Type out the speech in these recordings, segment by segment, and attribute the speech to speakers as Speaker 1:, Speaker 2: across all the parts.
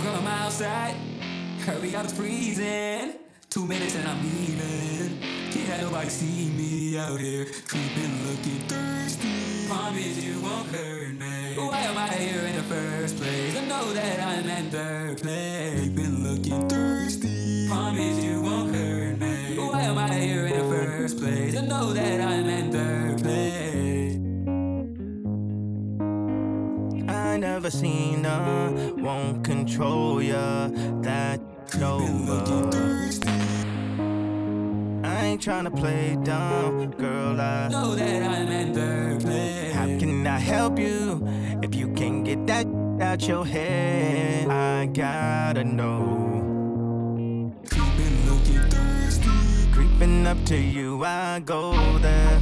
Speaker 1: girl, I'm outside. Hurry up, it's freezing. 2 minutes and I'm leaving. Can't have nobody see me out here creeping, looking thirsty. Promise you won't hurt me. Why am I here in the first place? I know that I'm in third place. Creeping, looking thirsty. Promise you won't hurt me. Why am I here in the first place? I know that I'm in third place.
Speaker 2: I never seen her, won't control ya. That's over. I ain't tryna play dumb, girl. I
Speaker 1: know that I'm in third place.
Speaker 2: How can I help you if you can't get that out your head? I gotta know.
Speaker 1: Creeping, looking thirsty.
Speaker 2: Creeping up to you, I go there.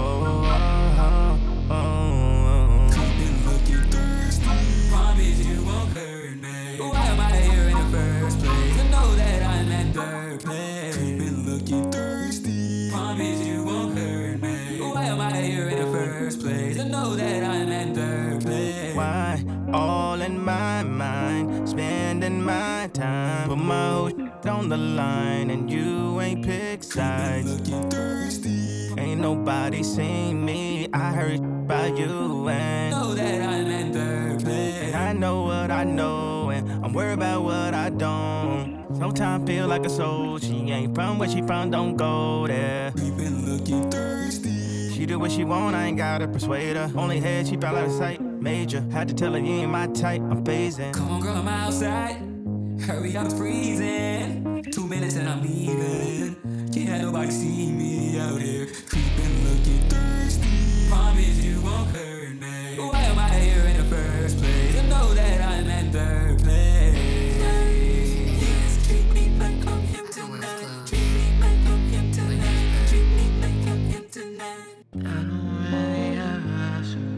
Speaker 1: Creeping, looking thirsty. Promise you won't hurt me. Why am I here in the first place? I know that I'm in third place. Creeping, looking thirsty. Promise you won't hurt me. Why am I here in the first place? I know that I'm in third place.
Speaker 2: Why? All in my mind, spending my time. Put my whole shit on the line, and you ain't pick sides.
Speaker 1: Looking thirsty.
Speaker 2: Ain't nobody seen me. I heard about you, and
Speaker 1: know that I'm in third place.
Speaker 2: And I know what I know, and I'm worried about what I don't. Sometimes feel like a soul. She ain't from where she from, don't go there.
Speaker 1: Creeping, looking thirsty.
Speaker 2: She do what she want, I ain't gotta persuade her. Only head, she fell out of sight. Major, had to tell her you ain't my type, I'm phasing.
Speaker 1: Come on, girl, I'm outside. Hurry up, it's freezing. 2 minutes and I'm leaving. Can't have nobody see me out here creeping, looking thirsty. Promise you won't hurt me. Why am I here in the first place? I know that I'm in third place. Yes, treat me like I'm him tonight. Treat me like I'm him tonight. Treat me like I'm him tonight.
Speaker 3: I don't really ask for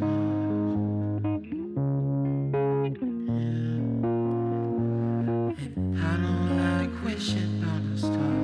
Speaker 3: much. I don't like wishing on a star.